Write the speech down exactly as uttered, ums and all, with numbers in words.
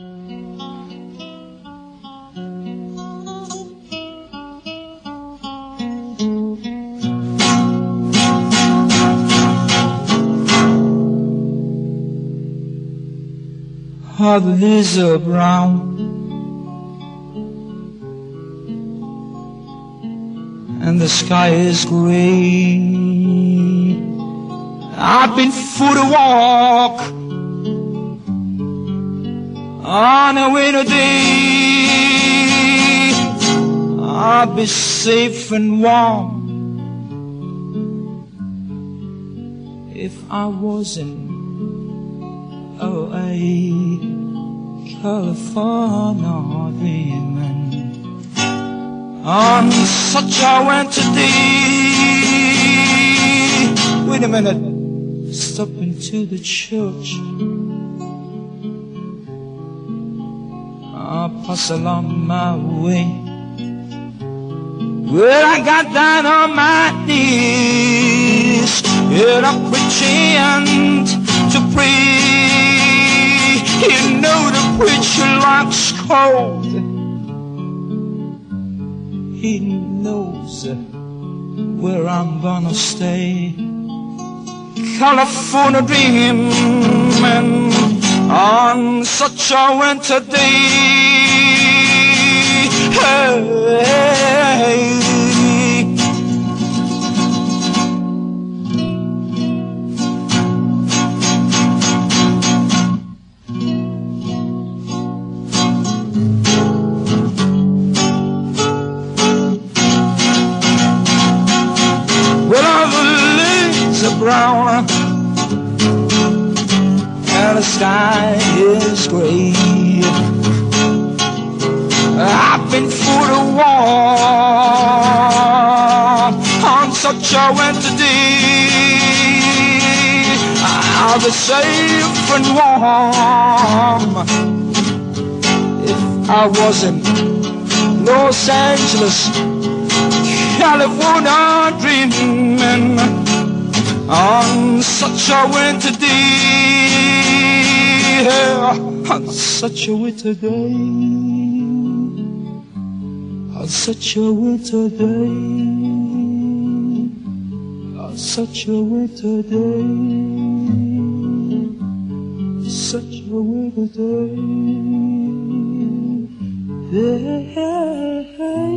Oh, the leaves are brown and the sky is grey. I've been for a walk on a winter day. I'll be safe and warm if I wasn't away. California dreaming on such a winter day. Wait a minute, stop into the church. I'll pass along my way. Well, I got down on my knees and I'm preaching to pray. You know the preacher likes cold. He knows where I'm gonna stay. California dreaming on such a winter day. Hey. Brown and the sky is gray. I've been for a walk on such a winter day. I'll be safe and warm if I wasn't Los Angeles, California dreaming on such a winter day. On such a winter day. On such a winter day. On such a winter day. Such a winter day. Yeah.